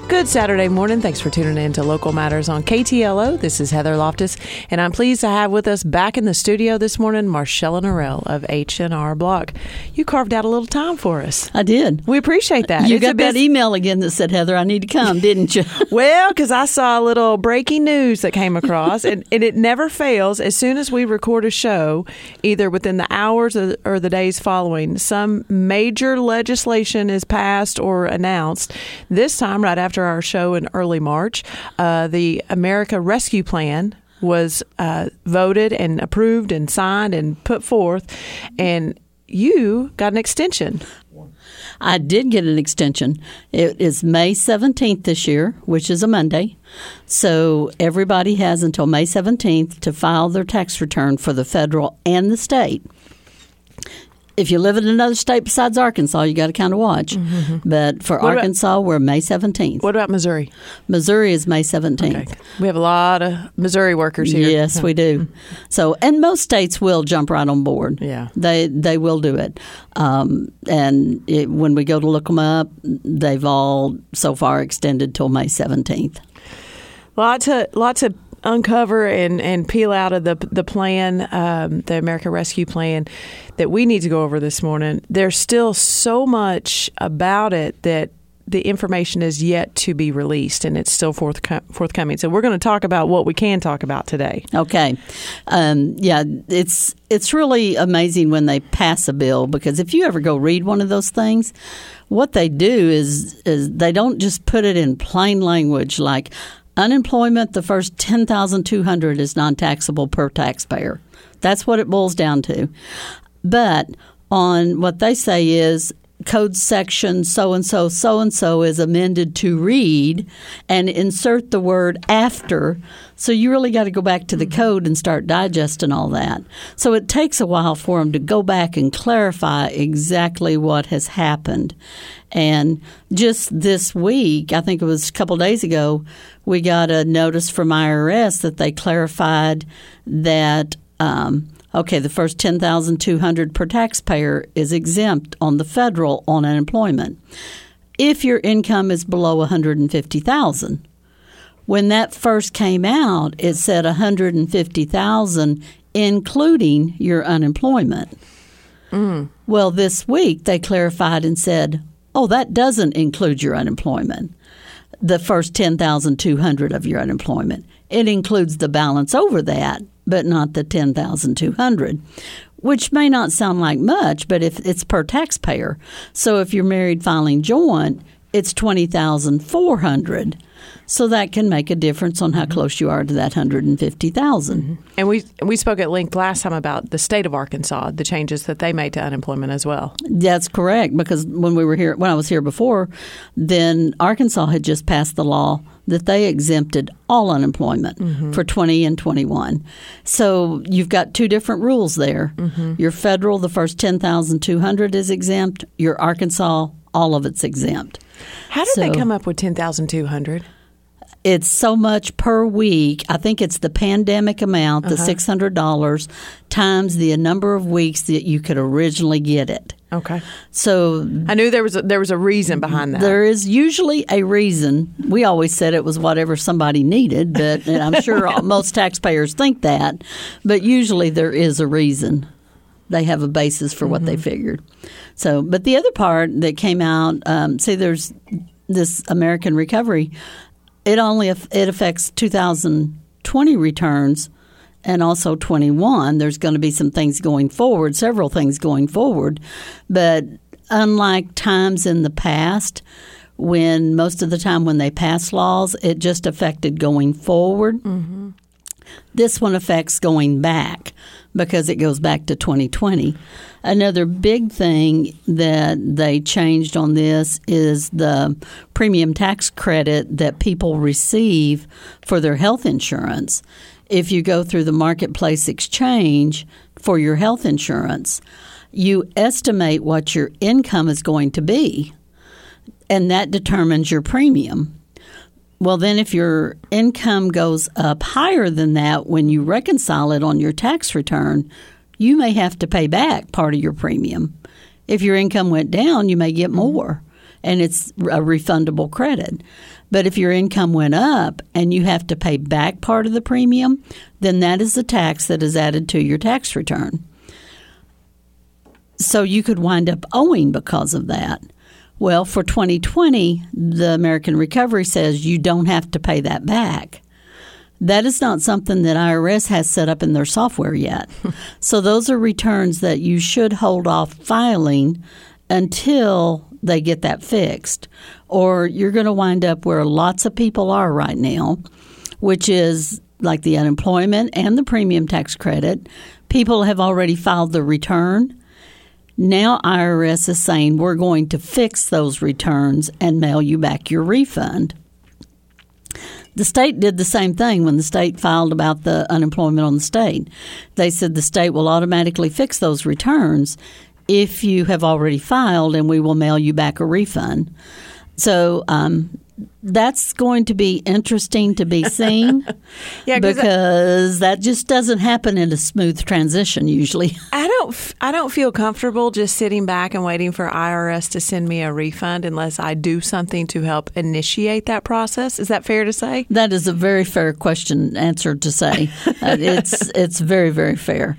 Good Saturday morning. Thanks for tuning in to Local Matters on KTLO. This is Heather Loftus, and I'm pleased to have with us back in the studio this morning, Marcella Norell of H&R Block. You carved out a little time for us. I did. We appreciate that. You got that email again that said, Heather, I need to come, didn't you? Well, because I saw a little breaking news that came across, and it never fails. As soon as we record a show, either within the hours or the days following, some major legislation is passed or announced. This time, right after our show in early March, the America Rescue Plan was voted and approved and signed and put forth, and you got an extension. I did get an extension. It is May 17th this year, which is a Monday. So everybody has until May 17th to file their tax return for the federal and the state. If you live in another state besides Arkansas, you got to kind of watch. Mm-hmm. But for Arkansas, we're May 17th. What about Missouri? Missouri is May 17th. Okay. We have a lot of Missouri workers here. Yes, we do. So, and most states will jump right on board. Yeah, they will do it. When we go to look them up, they've all so far extended till May 17th. Lot to uncover and peel out of the plan, the America Rescue Plan, that we need to go over this morning. There's still so much about it that the information is yet to be released, and it's still forthcoming. So we're going to talk about what we can talk about today. Okay. It's really amazing when they pass a bill, because if you ever go read one of those things, what they do is they don't just put it in plain language like unemployment, the first $10,200 is non-taxable per taxpayer. That's what it boils down to. But on what they say is code section so-and-so is amended to read, and insert the word after. So you really got to go back to the code and start digesting all that. So it takes a while for them to go back and clarify exactly what has happened. And just this week, I think it was a couple of days ago, we got a notice from IRS that they clarified that the first $10,200 per taxpayer is exempt on the federal on unemployment if your income is below $150,000. When that first came out, it said $150,000 including your unemployment. Well, this week they clarified and said, that doesn't include your unemployment, the first $10,200 of your unemployment. It includes the balance over that, but not the $10,200, which may not sound like much, but if it's per taxpayer. So if you're married filing joint, it's $20,400. So that can make a difference on how close you are to that $150,000. Mm-hmm. And we spoke at length last time about the state of Arkansas, the changes that they made to unemployment as well. That's correct, because when I was here before, then Arkansas had just passed the law that they exempted all unemployment for 20 and 21. So you've got two different rules there. Mm-hmm. Your federal, the first $10,200 is exempt. Your Arkansas, all of it's exempt. How did they come up with $10,200? It's so much per week. I think it's the pandemic amount, the $600, times the number of weeks that you could originally get it. Okay. So I knew there was a reason behind that. There is usually a reason. We always said it was whatever somebody needed, but and I'm sure most taxpayers think that. But usually there is a reason. They have a basis for what they figured. So, but the other part that came out, there's this American Recovery. It affects 2020 returns and also 21. There's going to be some things going forward, several things going forward. But unlike times in the past, when most of the time when they pass laws, it just affected going forward. Mm-hmm. This one affects going back because it goes back to 2020. Another big thing that they changed on this is the premium tax credit that people receive for their health insurance. If you go through the marketplace exchange for your health insurance, you estimate what your income is going to be, and that determines your premium. Well, then if your income goes up higher than that when you reconcile it on your tax return, you may have to pay back part of your premium. If your income went down, you may get more, and it's a refundable credit. But if your income went up and you have to pay back part of the premium, then that is the tax that is added to your tax return. So you could wind up owing because of that. Well, for 2020, the American Recovery says you don't have to pay that back. That is not something that IRS has set up in their software yet. So those are returns that you should hold off filing until they get that fixed. Or you're going to wind up where lots of people are right now, which is like the unemployment and the premium tax credit. People have already filed the return. Now IRS is saying we're going to fix those returns and mail you back your refund. The state did the same thing when the state filed about the unemployment on the state. They said the state will automatically fix those returns if you have already filed, and we will mail you back a refund. So that's going to be interesting to be seen because that just doesn't happen in a smooth transition usually. I don't feel comfortable just sitting back and waiting for IRS to send me a refund unless I do something to help initiate that process. Is that fair to say? That is a very fair question answer to say. It's very, very fair.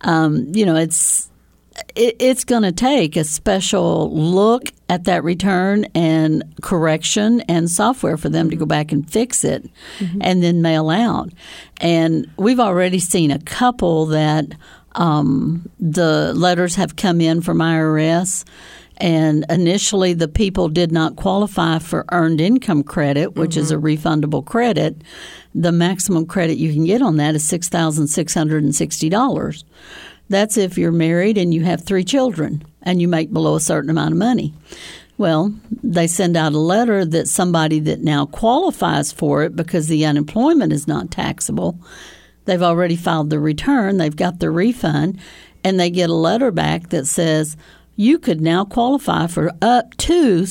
It's going to take a special look at that return and correction and software for them to go back and fix it and then mail out. And we've already seen a couple that the letters have come in from IRS, and initially the people did not qualify for earned income credit, which is a refundable credit. The maximum credit you can get on that is $6,660. That's if you're married and you have 3 children and you make below a certain amount of money. Well, they send out a letter that somebody that now qualifies for it because the unemployment is not taxable, they've already filed the return, they've got the refund, and they get a letter back that says you could now qualify for up to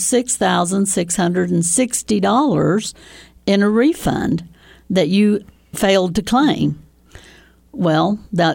$6,660 in a refund that you failed to claim. Well, that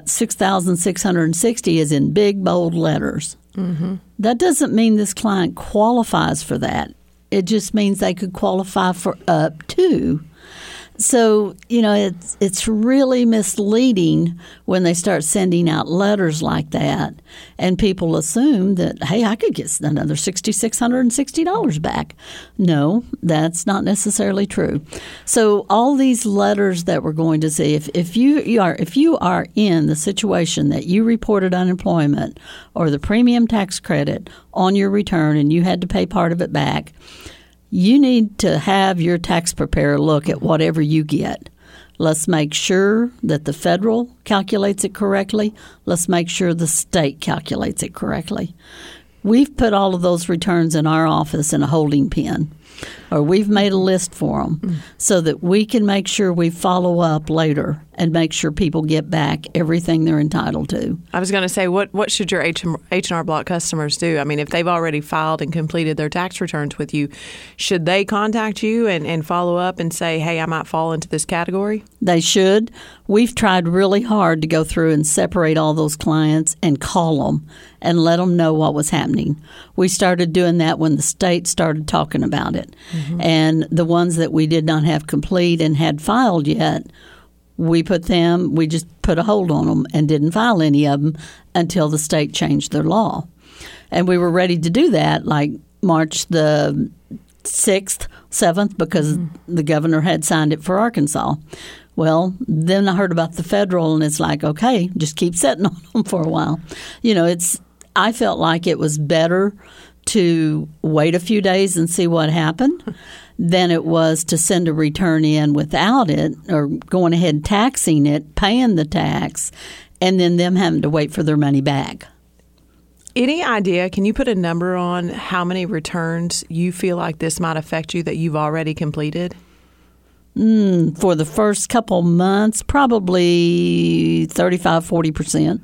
$6,660 is in big, bold letters. That doesn't mean this client qualifies for that. It just means they could qualify for up to. So, it's really misleading when they start sending out letters like that, and people assume that, hey, I could get another $6,660 back. No, that's not necessarily true. So all these letters that we're going to see, if you are in the situation that you reported unemployment or the premium tax credit on your return and you had to pay part of it back, you need to have your tax preparer look at whatever you get. Let's make sure that the federal calculates it correctly. Let's make sure the state calculates it correctly. We've put all of those returns in our office in a holding pen, or we've made a list for them so that we can make sure we follow up later and make sure people get back everything they're entitled to. I was going to say, what should your H&R Block customers do? I mean, if they've already filed and completed their tax returns with you, should they contact you and follow up and say, hey, I might fall into this category? They should. We've tried really hard to go through and separate all those clients and call them and let them know what was happening. We started doing that when the state started talking about it. And the ones that we did not have complete and had filed yet, we just put a hold on them and didn't file any of them until the state changed their law. And we were ready to do that like March the 6th, 7th, because the governor had signed it for Arkansas. Well, then I heard about the federal, and it's like, okay, just keep sitting on them for a while. I felt like it was better to wait a few days and see what happened than it was to send a return in without it or going ahead taxing it, paying the tax, and then them having to wait for their money back. Any idea, can you put a number on how many returns you feel like this might affect you that you've already completed? For the first couple months, probably 35-40%.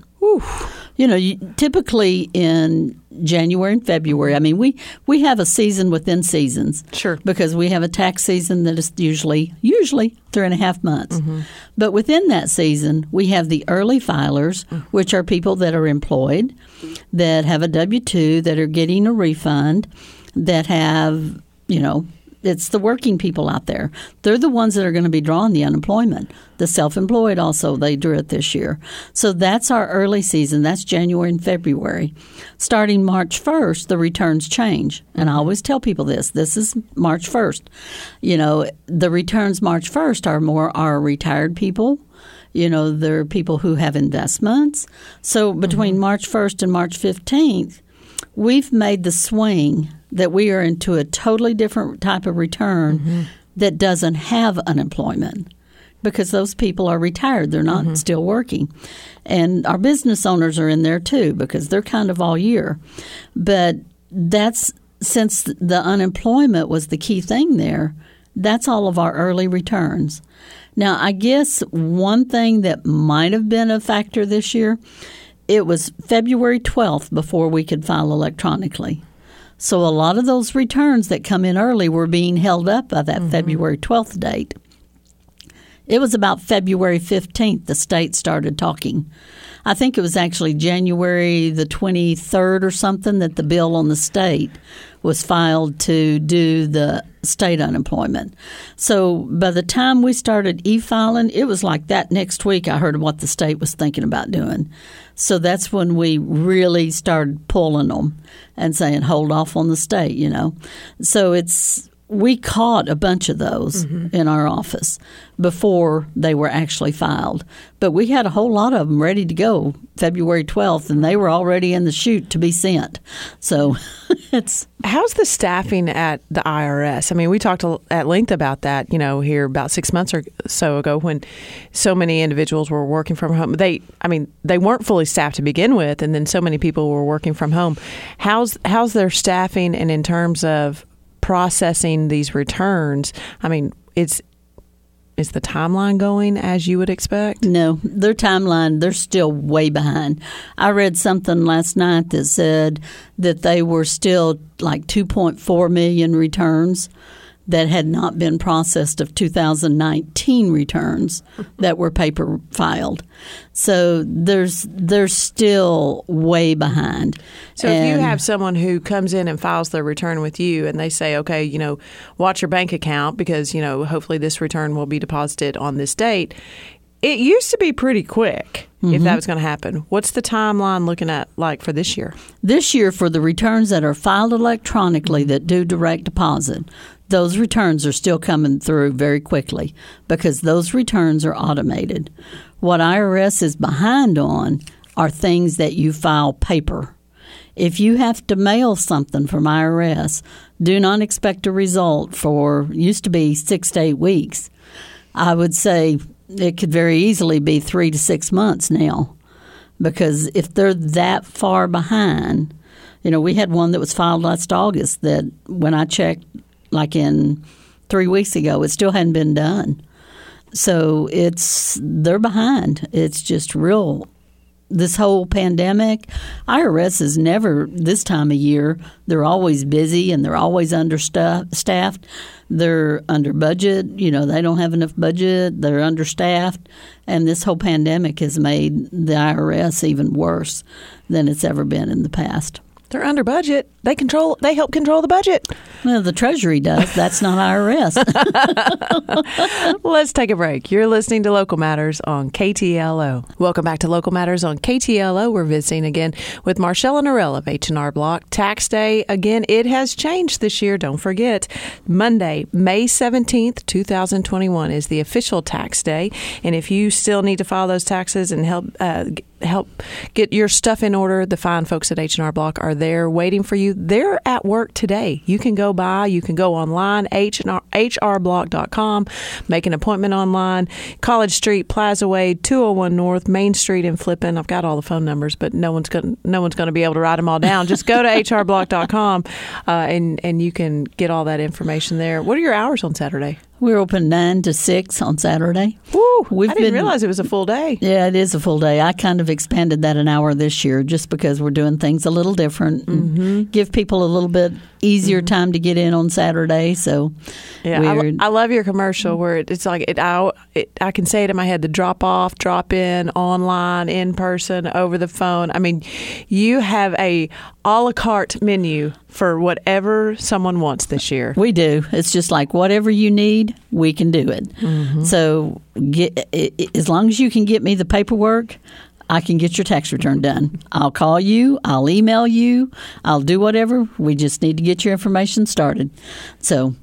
Typically in January and February, I mean, we have a season within seasons. Sure. Because we have a tax season that is usually 3.5 months. But within that season, we have the early filers, which are people that are employed, that have a W-2, that are getting a refund, that have, It's the working people out there. They're the ones that are going to be drawing the unemployment. The self-employed also, they drew it this year. So that's our early season. That's January and February. Starting March 1st, the returns change. And I always tell people this. This is March 1st. You know, the returns March 1st are more our retired people. You know, there are people who have investments. So between March 1st and March 15th, we've made the swing that we are into a totally different type of return that doesn't have unemployment because those people are retired. They're not still working. And our business owners are in there too because they're kind of all year. But that's since the unemployment was the key thing there, that's all of our early returns. Now, I guess one thing that might have been a factor this year, it was February 12th before we could file electronically. So a lot of those returns that come in early were being held up by that February 12th date. It was about February 15th the state started talking. I think it was actually January the 23rd or something that the bill on the state was filed to do the state unemployment. So by the time we started e-filing, it was like that next week I heard what the state was thinking about doing. So that's when we really started pulling them and saying, hold off on the state, you know. So we caught a bunch of those in our office before they were actually filed. But we had a whole lot of them ready to go February 12th, and they were already in the chute to be sent. So it's... How's the staffing at the IRS? I mean, we talked at length about that, you know, here about 6 months or so ago when so many individuals were working from home. They weren't fully staffed to begin with, and then so many people were working from home. How's their staffing, and in terms of processing these returns, I mean, is the timeline going as you would expect? No, their timeline, they're still way behind. I read something last night that said that they were still like 2.4 million returns that had not been processed of 2019 returns that were paper filed. So they're still way behind. So if you have someone who comes in and files their return with you and they say, okay, you know, watch your bank account because, you know, hopefully this return will be deposited on this date. It used to be pretty quick if that was going to happen. What's the timeline looking at like for this year? This year for the returns that are filed electronically that do direct deposit, those returns are still coming through very quickly because those returns are automated. What IRS is behind on are things that you file paper. If you have to mail something from IRS, do not expect a result for, used to be 6 to 8 weeks. I would say it could very easily be 3 to 6 months now because if they're that far behind, you know, we had one that was filed last August that when I checked like in 3 weeks ago, it still hadn't been done. So they're behind. It's just real. This whole pandemic, IRS is never this time of year. They're always busy and they're always understaffed. They're under budget. You know, they don't have enough budget. They're understaffed. And this whole pandemic has made the IRS even worse than it's ever been in the past. They're under budget. They help control the budget. Well, the Treasury does. That's not IRS. Let's take a break. You're listening to Local Matters on KTLO. Welcome back to Local Matters on KTLO. We're visiting again with Marshella Norell of H&R Block. Tax day, again, it has changed this year. Don't forget, Monday, May 17th, 2021 is the official tax day. And if you still need to file those taxes and help get your stuff in order, the fine folks at H&R Block are there waiting for you. They're at work today. You can go by, you can go online, hrblock.com, make an appointment online, College Street, Plaza Way, 201 North, Main Street in Flippin. I've got all the phone numbers, but no one's going to be able to write them all down. Just go to hrblock.com and you can get all that information there. What are your hours on Saturday? We're open 9 to 6 on Saturday. Woo! I didn't realize it was a full day. Yeah, it is a full day. I kind of expanded that an hour this year just because we're doing things a little different and give people a little bit easier time to get in on Saturday. So, yeah, I love your commercial where it's like I can say it in my head: the drop off, drop in, online, in person, over the phone. I mean, you have a a la carte menu for whatever someone wants this year. We do. It's just like whatever you need, we can do it. So as long as you can get me the paperwork, I can get your tax return done. I'll call you. I'll email you. I'll do whatever. We just need to get your information started. So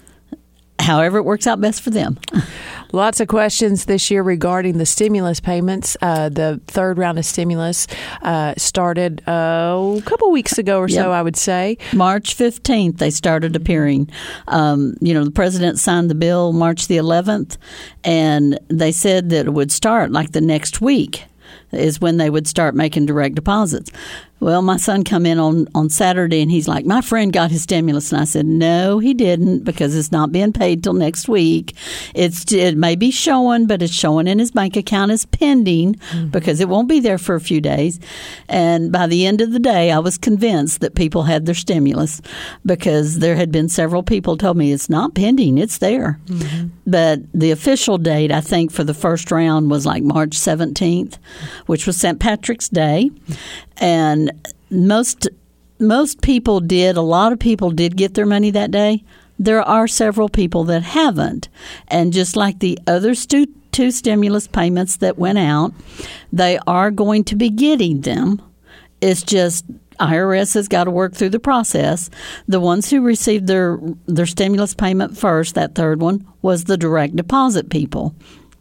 however it works out best for them. Lots of questions this year regarding the stimulus payments. The third round of stimulus started a couple weeks ago or so, I would say. March 15th, they started appearing. The president signed the bill March the 11th, and they said that it would start like the next week is when they would start making direct deposits. Well, my son come in on Saturday, and he's like, my friend got his stimulus. And I said, no, he didn't, because it's not being paid till next week. It may be showing, but it's showing in his bank account as pending because it won't be there for a few days. And by the end of the day, I was convinced that people had their stimulus because there had been several people told me it's not pending, it's there. But the official date, I think, for the first round was like March 17th, which was St. Patrick's Day. And most people did. A lot of people did get their money that day. There are several people that haven't. And just like the other two stimulus payments that went out, they are going to be getting them. It's just IRS has got to work through the process. The ones who received their stimulus payment first, that third one, was the direct deposit people.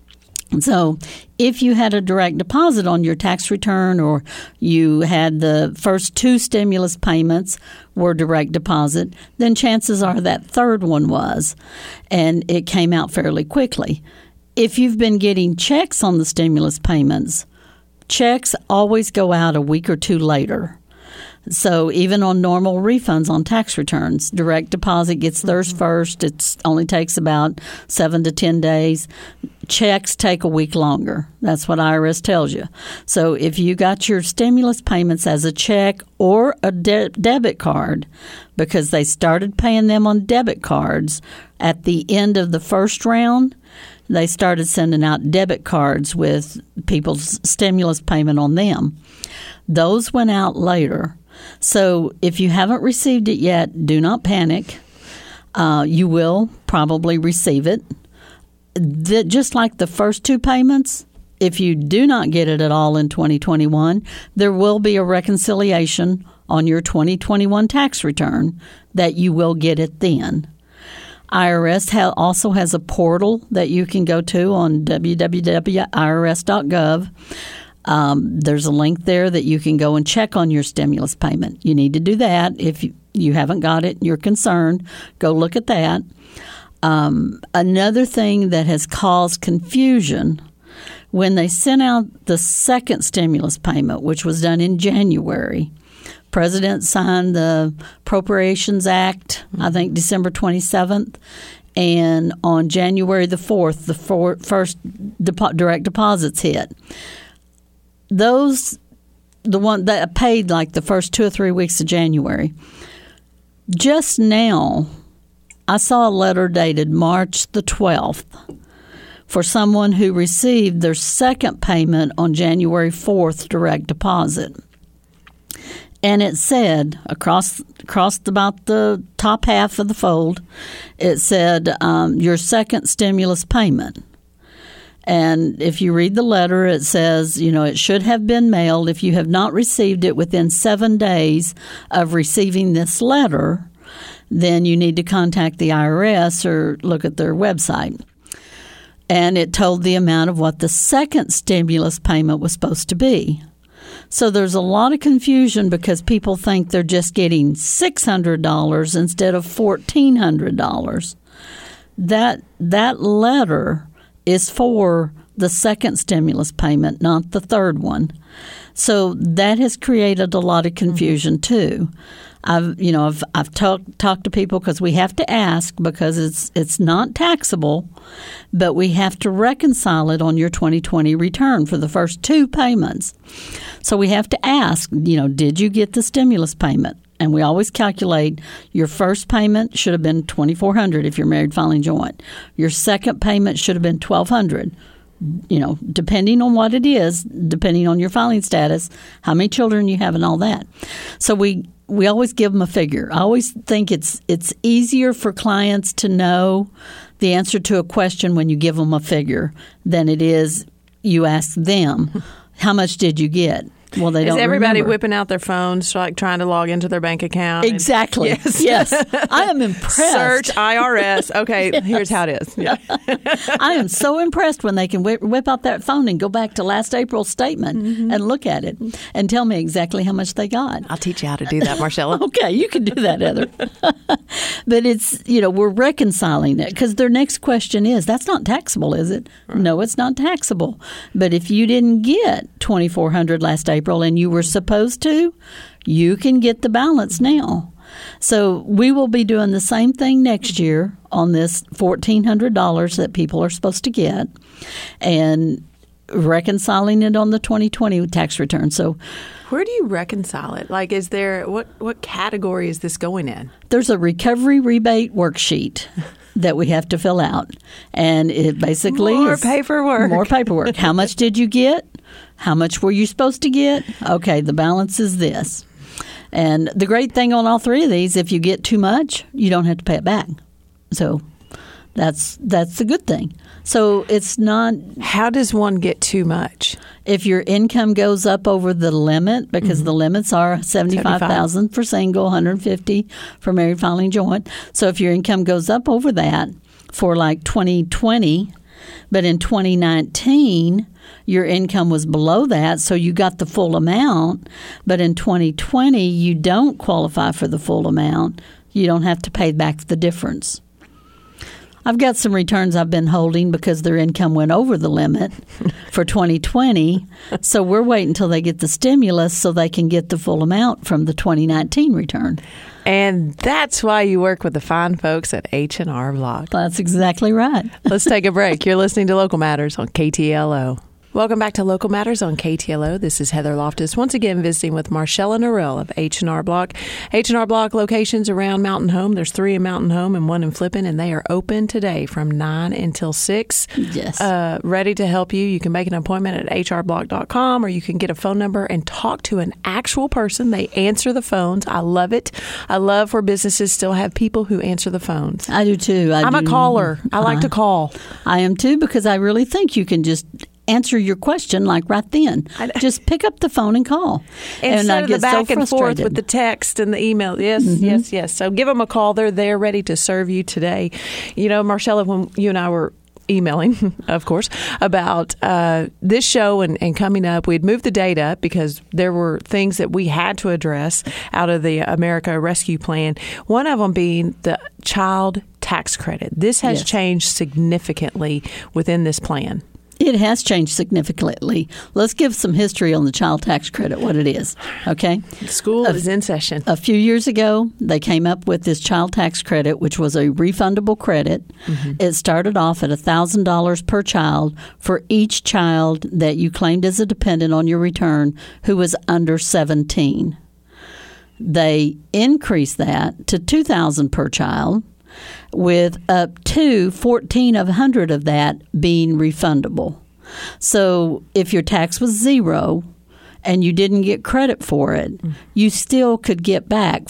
So if you had a direct deposit on your tax return, or you had the first two stimulus payments were direct deposit, then chances are that third one was, and it came out fairly quickly. If you've been getting checks on the stimulus payments, checks always go out a week or two later. So even on normal refunds on tax returns, direct deposit gets theirs first. It only takes about 7 to 10 days. Checks take a week longer. That's what IRS tells you. So if you got your stimulus payments as a check or a debit card, because they started paying them on debit cards at the end of the first round, they started sending out debit cards with people's stimulus payment on them. Those went out later. So if you haven't received it yet, do not panic. You will probably receive it. Just like the first two payments, if you do not get it at all in 2021, there will be a reconciliation on your 2021 tax return that you will get it then. IRS also has a portal that you can go to on www.irs.gov. There's a link there that you can go and check on your stimulus payment. You need to do that. If you haven't got it and you're concerned, go look at that. Another thing that has caused confusion, when they sent out the second stimulus payment, which was done in January, President signed the Appropriations Act, I think December 27th, and on January the 4th, the first direct deposits hit. The one that paid like the first 2 or 3 weeks of January. Just now, I saw a letter dated March the 12th for someone who received their second payment on January 4th direct deposit. And it said, across about the top half of the fold, it said, your second stimulus payment. And if you read the letter, it says, it should have been mailed. If you have not received it within 7 days of receiving this letter, then you need to contact the IRS or look at their website. And it told the amount of what the second stimulus payment was supposed to be. So there's a lot of confusion because people think they're just getting $600 instead of $1,400. That letter is for the second stimulus payment, not the third one. So that has created a lot of confusion too. I've talked to people because we have to ask because it's not taxable, but we have to reconcile it on your 2020 return for the first two payments. So we have to ask, did you get the stimulus payment? And we always calculate your first payment should have been $2,400 if you're married filing joint. Your second payment should have been $1,200. Depending on what it is, depending on your filing status, how many children you have, and all that. So we always give them a figure. I always think it's easier for clients to know the answer to a question when you give them a figure than it is you ask them, how much did you get? Well, they don't remember. Is everybody whipping out their phones, like trying to log into their bank account? Exactly. Yes. I am impressed. Search IRS. Okay, yes. Here's how it is. Yeah. I am so impressed when they can whip out that phone and go back to last April's statement and look at it and tell me exactly how much they got. I'll teach you how to do that, Marcella. Okay, you can do that, Heather. But it's, we're reconciling it because their next question is, that's not taxable, is it? Right. No, it's not taxable. But if you didn't get $2,400 last April and you were supposed to, you can get the balance now. So we will be doing the same thing next year on this $1,400 that people are supposed to get and reconciling it on the 2020 tax return. So where do you reconcile it? Like, is there what category is this going in? There's a recovery rebate worksheet that we have to fill out, and it basically is paperwork. More paperwork. How much did you get? How much were you supposed to get? Okay, the balance is this. And the great thing on all three of these, if you get too much, you don't have to pay it back. So that's the good thing. So it's not. How does one get too much? If your income goes up over the limit, because the limits are $75,000 for single, $150,000 for married filing joint. So if your income goes up over that for like 2020, but in 2019 your income was below that, so you got the full amount, but in 2020 you don't qualify for the full amount, you don't have to pay back the difference. I've got some returns I've been holding because their income went over the limit for 2020. So we're waiting until they get the stimulus so they can get the full amount from the 2019 return. And that's why you work with the fine folks at H&R Block. That's exactly right. Let's take a break. You're listening to Local Matters on KTLO. Welcome back to Local Matters on KTLO. This is Heather Loftus, once again visiting with Marcella Norell of H&R Block. H&R Block locations around Mountain Home. There's 3 in Mountain Home and 1 in Flippin, and they are open today from 9 until 6. Yes. Ready to help you. You can make an appointment at hrblock.com, or you can get a phone number and talk to an actual person. They answer the phones. I love it. I love where businesses still have people who answer the phones. I do too. I'm a caller. I like to call. I am too, because I really think you can just answer your question like right then. Just pick up the phone and call. Instead of the back and forth with the text and the email. Yes, yes. So give them a call. They're there ready to serve you today. Marcella, when you and I were emailing, of course, about this show and coming up, we'd moved the date up because there were things that we had to address out of the America Rescue Plan. One of them being the child tax credit. This has changed significantly within this plan. It has changed significantly. Let's give some history on the child tax credit, what it is, okay? School is in session. A few years ago, they came up with this child tax credit, which was a refundable credit. It started off at $1,000 per child for each child that you claimed as a dependent on your return who was under 17. They increased that to $2,000 per child, with up to 1,400 of that being refundable. So if your tax was zero and you didn't get credit for it, you still could get back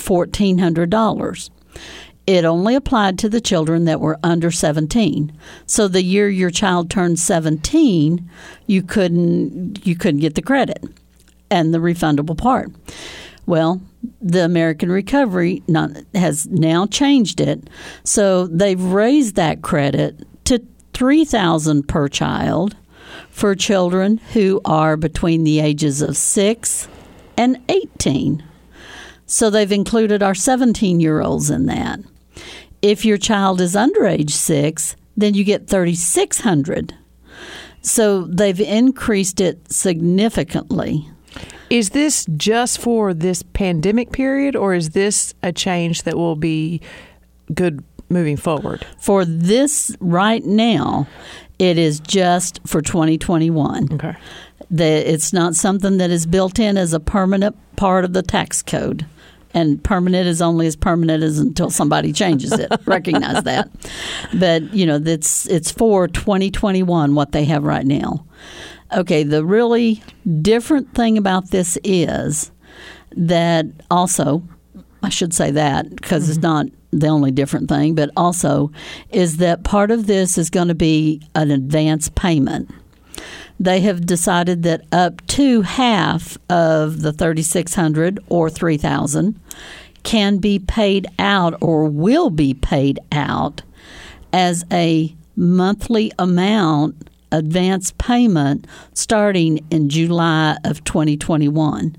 $1,400. It only applied to the children that were under 17. So the year your child turned 17, you couldn't get the credit and the refundable part. Well, the American Recovery has now changed it, so they've raised that credit to $3,000 per child for children who are between the ages of 6 and 18. So they've included our 17-year-olds in that. If your child is under age 6, then you get $3,600. So they've increased it significantly. Is this just for this pandemic period, or is this a change that will be good moving forward? For this right now, it is just for 2021. Okay. It's not something that is built in as a permanent part of the tax code. And permanent is only as permanent as until somebody changes it. Recognize that. But, it's for 2021, what they have right now. Okay, the really different thing about this is that also, I should say that because it's not the only different thing, but also is that part of this is going to be an advance payment. They have decided that up to half of the $3,600 or $3,000 can be paid out or will be paid out as a monthly amount advance payment starting in July of 2021.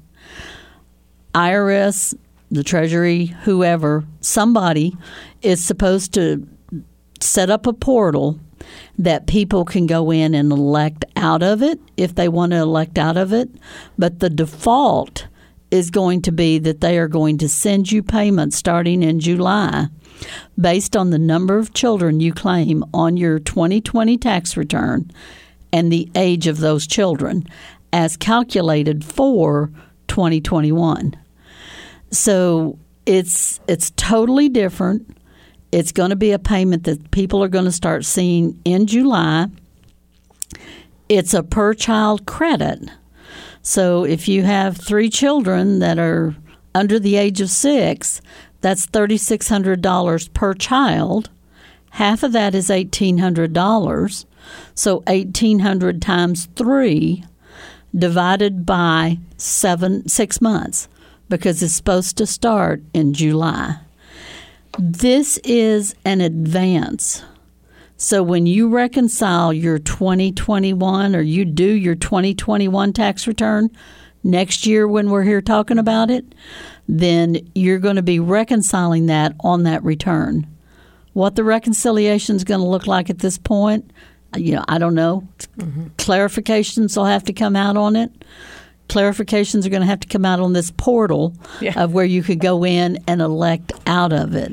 IRS, the Treasury, whoever, somebody is supposed to set up a portal that people can go in and elect out of it if they want to elect out of it. But the default is going to be that they are going to send you payments starting in July based on the number of children you claim on your 2020 tax return and the age of those children as calculated for 2021. So it's totally different. It's going to be a payment that people are going to start seeing in July. It's a per-child credit. So if you have 3 children that are under the age of 6, that's $3,600 per child. Half of that is $1,800. So $1,800 times 3 divided by 6 months because it's supposed to start in July. This is an advance. So when you reconcile your 2021 or you do your 2021 tax return next year when we're here talking about it, then you're going to be reconciling that on that return. What the reconciliation is going to look like at this point, I don't know. Clarifications will have to come out on it. Clarifications are going to have to come out on this portal of where you could go in and elect out of it.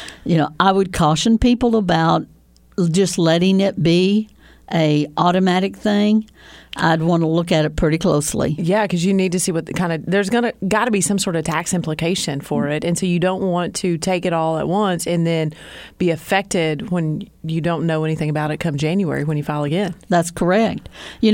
I would caution people about just letting it be a automatic thing. I'd want to look at it pretty closely. Yeah, because you need to see what there's got to be some sort of tax implication for it. And so you don't want to take it all at once and then be affected when you don't know anything about it come January when you file again. That's correct.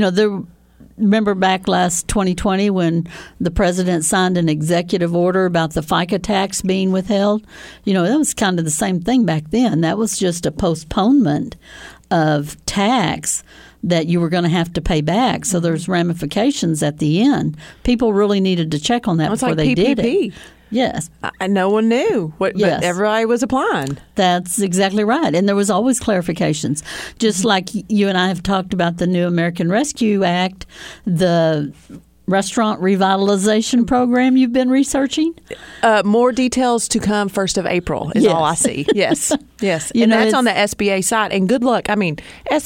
Remember back last 2020 when the president signed an executive order about the FICA tax being withheld? That was kind of the same thing back then. That was just a postponement of tax that you were going to have to pay back. So there's ramifications at the end. People really needed to check on that before they did it. Yes. No one knew, but everybody was applying. That's exactly right. And there was always clarifications. Just like you and I have talked about the new American Rescue Act, the restaurant revitalization program you've been reaching? More details to come 1st of April is all I see. Yes. And that's on the SBA site. And good luck. I mean,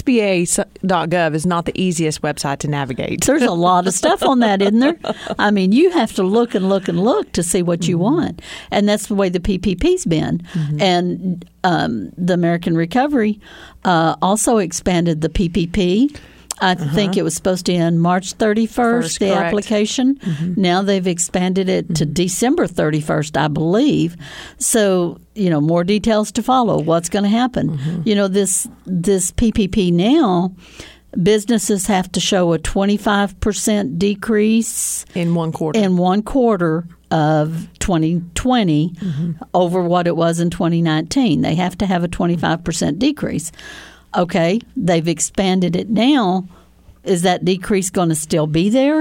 SBA.gov is not the easiest website to navigate. There's a lot of stuff on that, isn't there? I mean, you have to look and look and look to see what you want. And that's the way the PPP's been. And the American Recovery also expanded the PPP. I think it was supposed to end March 31st, the application. Now they've expanded it to December 31st, I believe. So, more details to follow. What's going to happen? This PPP now, businesses have to show a 25% decrease in 1 quarter of 2020 over what it was in 2019. They have to have a 25% decrease. Okay, they've expanded it now. Is that decrease going to still be there?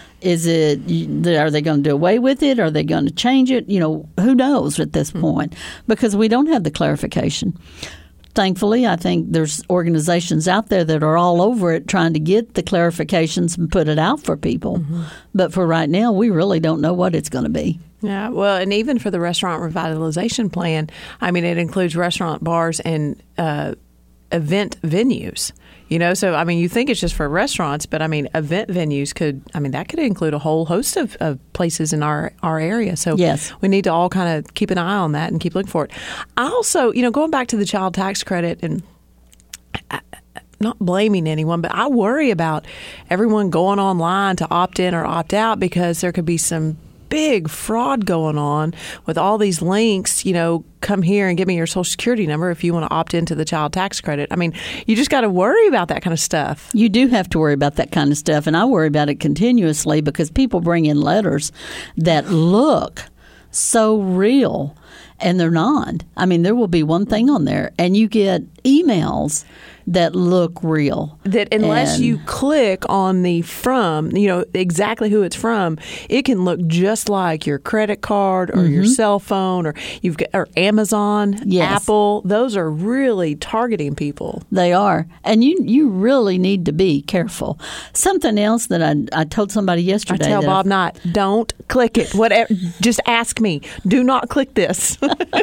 Are they going to do away with it? Are they going to change it? Who knows at this point, because we don't have the clarification. Thankfully, I think there's organizations out there that are all over it trying to get the clarifications and put it out for people. But for right now, we really don't know what it's going to be. Yeah, well, and even for the restaurant revitalization plan, I mean, it includes restaurant, bars, and event venues. So, you think it's just for restaurants, but, event venues that could include a whole host of places in our area. So yes, we need to all kind of keep an eye on that and keep looking for it. I also, going back to the child tax credit, and not blaming anyone, but I worry about everyone going online to opt in or opt out, because there could be some big fraud going on with all these links, come here and give me your social security number if you want to opt into the child tax credit. You just got to worry about that kind of stuff. You do have to worry about that kind of stuff. And I worry about it continuously, because people bring in letters that look so real, and they're not. There will be one thing on there, and you get emails that look real. That unless you click on the from, exactly who it's from, it can look just like your credit card or your cell phone, or Amazon, Apple. Those are really targeting people. They are. And you really need to be careful. Something else that I told somebody yesterday. I tell Bob Knight, don't click it. Whatever, just ask me. Do not click this.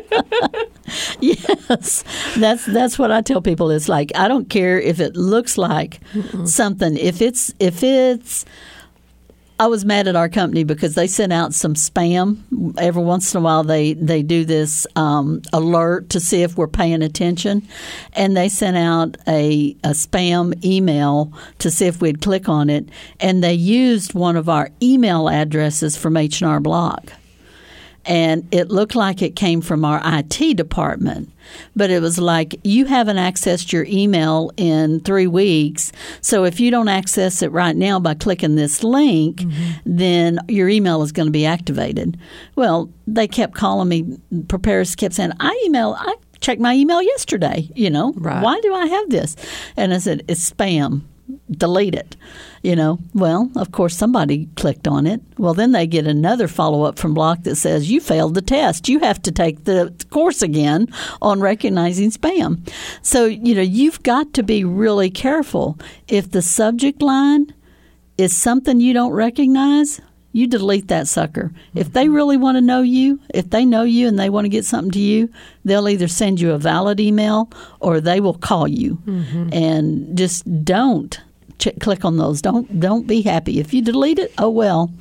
Yes, that's what I tell people. It's like, I don't care if it looks like something. If it's, I was mad at our company because they sent out some spam. Every once in a while, they do this alert to see if we're paying attention, and they sent out a spam email to see if we'd click on it, and they used one of our email addresses from H&R Block. And it looked like it came from our IT department. But it was like, you haven't accessed your email in 3 weeks. So if you don't access it right now by clicking this link, then your email is going to be activated. Well, they kept calling me. Preparers kept saying, I checked my email yesterday. Right. Why do I have this? And I said, it's spam. Delete it. Well, of course, somebody clicked on it. Well, then they get another follow-up from Block that says, you failed the test. You have to take the course again on recognizing spam. So, you've got to be really careful. If the subject line is something you don't recognize, you delete that sucker. If they really want to know you, if they know you and they want to get something to you, they'll either send you a valid email or they will call you. And just don't click on those. Don't be happy. If you delete it, oh well.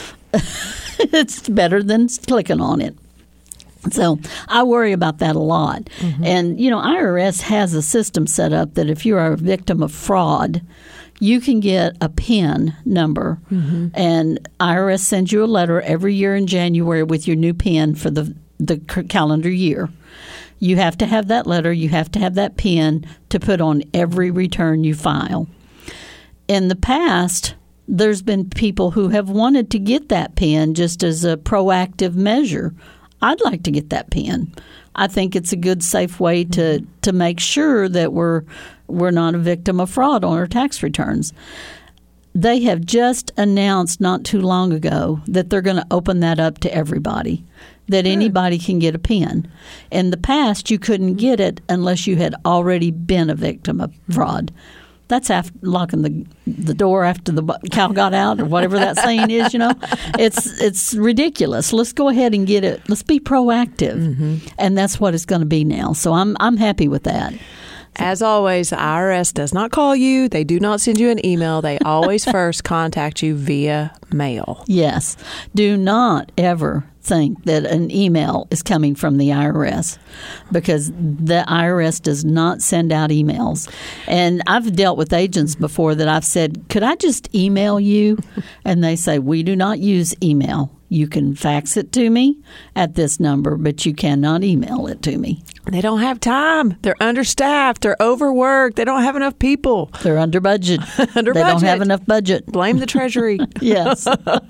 It's better than clicking on it. So I worry about that a lot. And, IRS has a system set up that if you are a victim of fraud, you can get a PIN number, and IRS sends you a letter every year in January with your new PIN for the calendar year. You have to have that letter. You have to have that PIN to put on every return you file. In the past, there's been people who have wanted to get that PIN just as a proactive measure. I'd like to get that PIN. I think it's a good, safe way to make sure that we're not a victim of fraud on our tax returns. They have just announced not too long ago that they're going to open that up to everybody, that anybody can get a PIN. In the past, you couldn't get it unless you had already been a victim of fraud. That's after locking the door after the cow got out, or whatever that saying is. It's ridiculous. Let's go ahead and get it. Let's be proactive, and that's what it's going to be now. So I'm happy with that. As always, the IRS does not call you. They do not send you an email. They always first contact you via mail. Yes. Do not ever think that an email is coming from the IRS, because the IRS does not send out emails. And I've dealt with agents before that I've said, could I just email you? And they say, we do not use email. You can fax it to me at this number, but you cannot email it to me. They don't have time. They're understaffed. They're overworked. They don't have enough people. They're under budget. They don't have enough budget. Blame the Treasury. Yes.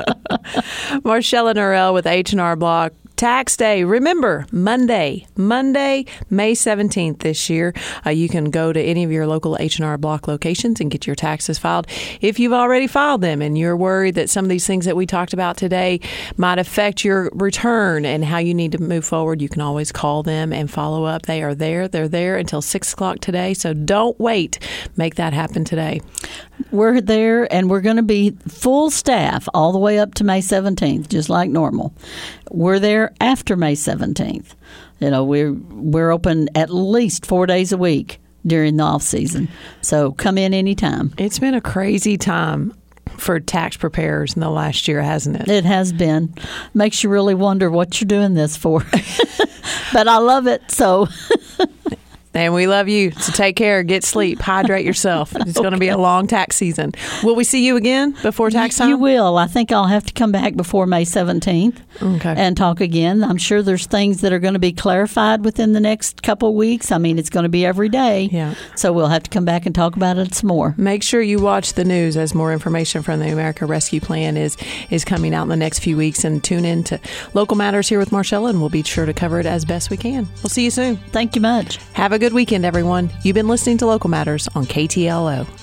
Marcella Norell with H&R Block. Tax day. Remember, Monday, May 17th this year. You can go to any of your local H&R Block locations and get your taxes filed. If you've already filed them and you're worried that some of these things that we talked about today might affect your return and how you need to move forward, you can always call them and follow up. They are there. They're there until 6 o'clock today. So don't wait. Make that happen today. We're there, and we're going to be full staff all the way up to May 17th, just like normal. We're there after May 17th. We're open at least 4 days a week. during the off season. So come in anytime. It's been a crazy time for tax preparers in the last year, hasn't it? It has been. Makes you really wonder what you're doing this for. But I love it, so. And we love you. So take care, get sleep, hydrate yourself. It's going to be a long tax season. Will we see you again before tax time? You will. I think I'll have to come back before May 17th and talk again. I'm sure there's things that are going to be clarified within the next couple of weeks. I mean, it's going to be every day. Yeah. So we'll have to come back and talk about it some more. Make sure you watch the news as more information from the America Rescue Plan is coming out in the next few weeks. And tune in to Local Matters here with Marcella, and we'll be sure to cover it as best we can. We'll see you soon. Thank you much. Have a good weekend, everyone. You've been listening to Local Matters on KTLO.